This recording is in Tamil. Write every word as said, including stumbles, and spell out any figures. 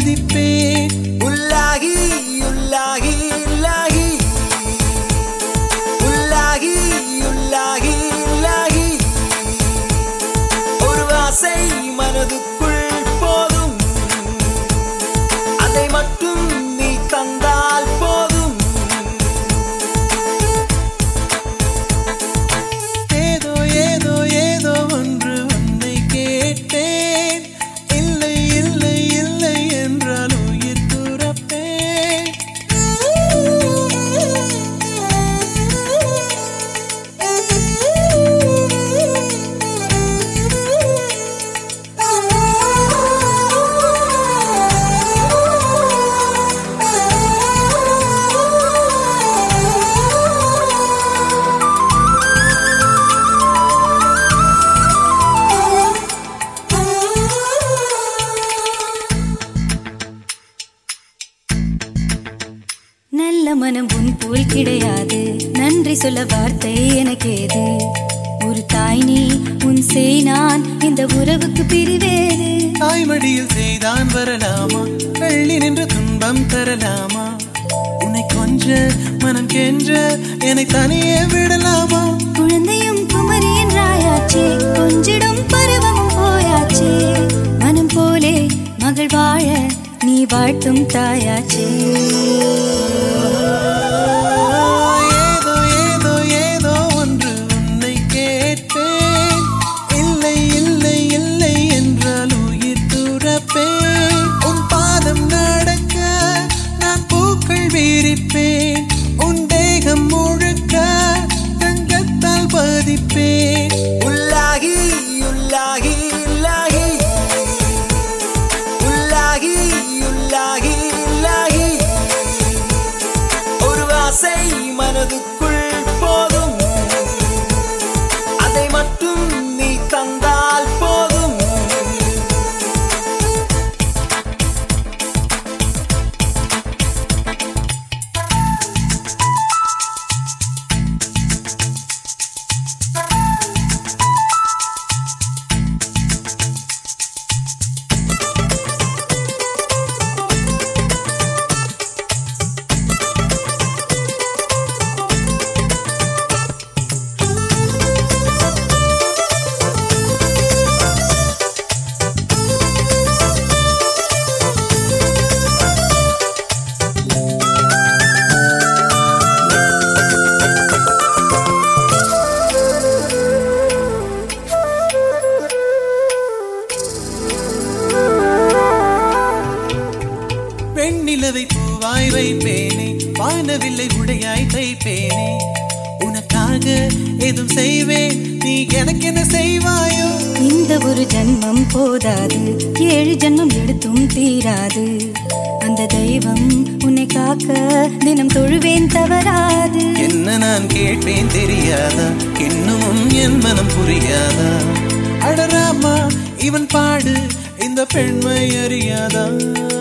பதிப்பேன். உள்ளாகி உள்ளாகி உள்ளாகி உள்ளாகி உள்ளாகி உள்ளாகி ஒரு ஆசை மனதுக்குள் போதும், அதை மட்டும் நீ தந்தால் போதும். ஏதோ ஏதோ ஏதோ ஒன்று உன்னை கேட்டேன், இல்லை இல்லை இல்லை என்றால் உயிர் துறப்பேன். நல்ல மனம் உன் போல் கிடையாது, நன்றி சொல்ல வார்த்தை எனக்கேது. ஒரு தாய் நீ, உன் செய் நான், இந்த உறவுக்கு பிரிவேது. தாய்மடியில் செய்தான் வரலாமா, வெள்ளி நின்று துன்பம் தரலாமா? உன்னை கொஞ்ச மனம் கென்ற என்னை தனியே விடலாமா? குழந்தையும் குமரி என்றாயாச்சே, கொஞ்சிடும் பருவமும் போயாச்சே. மனம் போலே மகள் வாழ நீ வாழ்த்தும் தாயாச்சே. ஏதோ ஏதோ ஏதோ ஒன்று உன்னை கேட்டேன், இல்லை இல்லை இல்லை என்றால் உயிர் துறப்பேன். உன் பாதம் நடக்க நான் பூக்கள் விரிப்பேன், உன் தேகம் முழுக்க தங்கத்தால் பதிப்பேன். உள்ளாகி உள்ளாகி உள்ளாகி உள்ளாகி உள்ளாகி உள்ளாகி ஒரு ஆசை மனதுக்குள் போதும், அதை மட்டும் நீ தந்தால் போதும். வெண்ணிலவை பூவாய் வைப்பேனே, வானவில்லை உடையாய் தைப்பேனே. உனக்காக எதுவும் செய்வேன், நீ எனக்கு என்ன செய்வாயோ? இந்த ஒரு ஜன்மம் போதாது, ஏழு ஜன்மம் எடுத்தும் தீராது. அந்த தெய்வம் உன்னை காக்க தினம் தொழுவேன் தவறாது. என்ன நான் கேட்பேன் தெரியாதா, இன்னும் என் மனம் புரியாதா? அடராமா இவன் பாடு இந்த பெண்மை அறியாதா?